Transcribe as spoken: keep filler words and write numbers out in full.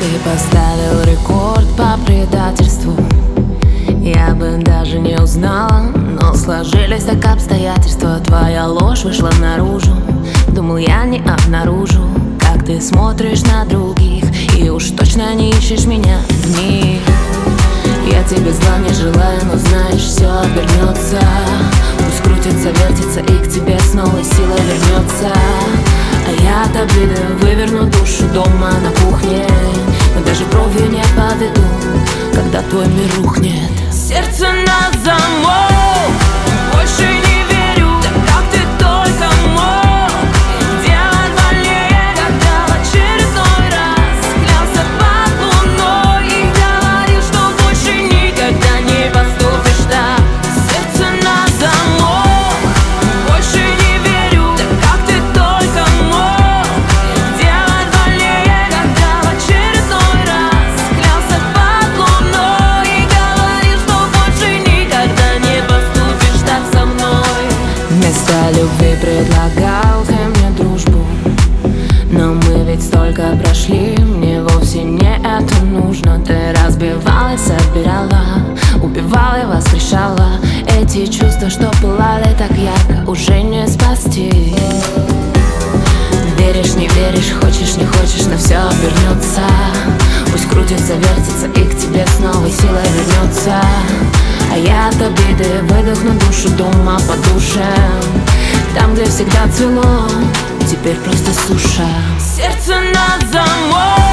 Ты поставил рекорд по предательству. Я бы даже не узнала, но сложились так обстоятельства. Твоя ложь вышла наружу. Думал, я не обнаружу, как ты смотришь на других, и уж точно не ищешь меня в них. Я тебе зла не желаю, но знаешь, все обернется. Пусть крутится, вертится и к тебе с новой силой вернется. А я от обиды выверну душу дома на кухне, но даже бровью не поведу, когда твой мир рухнет. Сердце на замок, больше не верю, да как ты только мог делать больнее, когда в очередной раз клялся под луной и говорил, что больше никогда не поступишь так. Сердце на замок, больше не верю, да как ты только мог делать больнее, когда в очередной раз клялся под луной и говорил, что больше никогда не поступишь так со мной. Вместо любви предлагал ты мне дружбу, но мы ведь столько прошли, мне вовсе не это нужно. Ты разбивала, собирала, убивала и воскрешала. Эти чувства, что пылали так ярко, уже не спасти. Веришь, не веришь, хочешь, не хочешь, но все обернется. Пусть крутится, вертится и к тебе с новой силой вернется. А я от обиды выдохну душу дома по душам. Там, где всегда цвело, теперь просто суша. Сердце на замок.